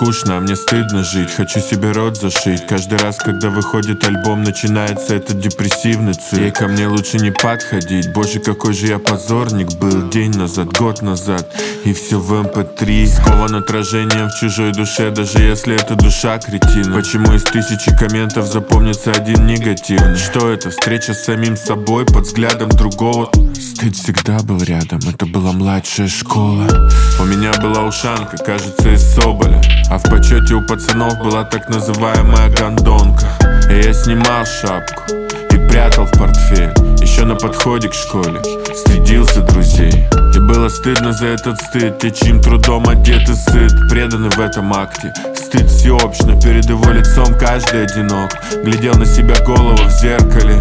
скучно, а мне стыдно жить. Хочу себе рот зашить. Каждый раз, когда выходит альбом, начинается этот депрессивный цирк. Ей ко мне лучше не подходить. Боже, какой же я позорник был. День назад, год назад, и все в MP3. Скован отражением в чужой душе, даже если это душа кретина. Почему из 1000 комментов запомнится один негативный? Что это? Встреча с самим собой под взглядом другого? Стыд всегда был рядом, это была младшая школа. У меня была ушанка, кажется, из соболя, а в почете у пацанов была так называемая гондонка. И я снимал шапку и прятал в портфель. Еще на подходе к школе стыдился друзей. И было стыдно за этот стыд. Те, чьим трудом одет и сыт, преданы в этом акте. Стыд всеобщно, перед его лицом каждый одинок. Глядел на себя голову в зеркале.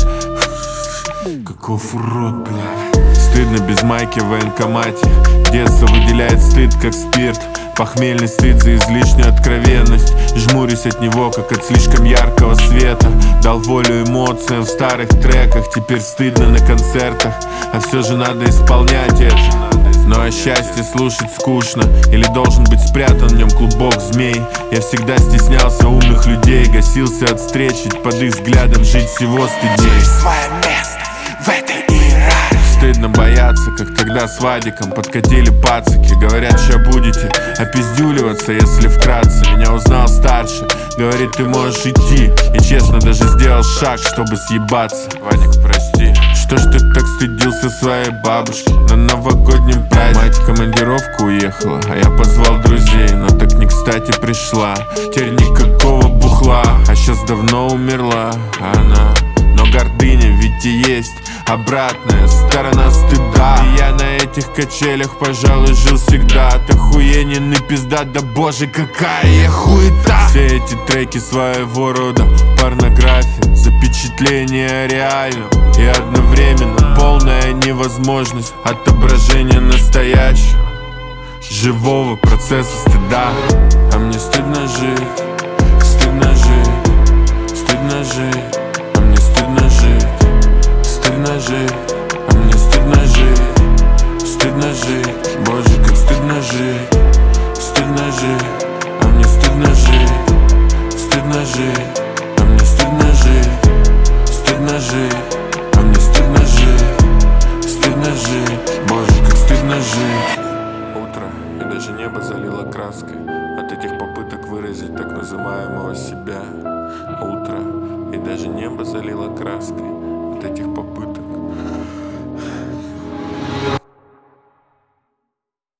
Каков урод, блядь. Стыдно без майки в военкомате. Детство выделяет стыд, как спирт. Похмельный стыд за излишнюю откровенность. Жмурюсь от него, как от слишком яркого света. Дал волю эмоциям в старых треках. Теперь стыдно на концертах, а все же надо исполнять это. Но о счастье слушать скучно. Или должен быть спрятан в нем клубок змей. Я всегда стеснялся умных людей. Гасился от встреч, ведь под их взглядом жить всего стыдней. Свое место в этой иерархии. Стыдно бояться, как тогда с Вадиком подкатили пацаки. Говорят, ща будете опиздюливаться, если вкратце. Меня узнал старший, говорит, ты можешь идти. И честно, даже сделал шаг, чтобы съебаться. Вадик, прости. Что ж ты так стыдился своей бабушки на новогоднем празднике? Мать в командировку уехала, а я позвал друзей, но так не кстати пришла. Теперь никакого бухла, а сейчас давно умерла она. Но гордыня ведь и есть обратная сторона стыда. И я на этих качелях, пожалуй, жил всегда. От охуенен и пизда, да боже, какая я хуета. Все эти треки своего рода порнография, запечатление реального и одновременно полная невозможность отображения настоящего, живого процесса стыда. А мне стыдно жить, стыдно жить, стыдно жить. А мне стыдно жить, стыдно жить. А мне стыдно жить, стыдно жить. Боже, как стыдно жить, стыдно жить. А мне стыдно жить, стыдно жить. А мне стыдно жить, стыдно жить. А мне стыдно жить, стыдно жить. Боже, как стыдно жить. Утро, и даже небо залило краской от этих попыток выразить так называемого себя. Утро, и даже небо залило краской от этих попыток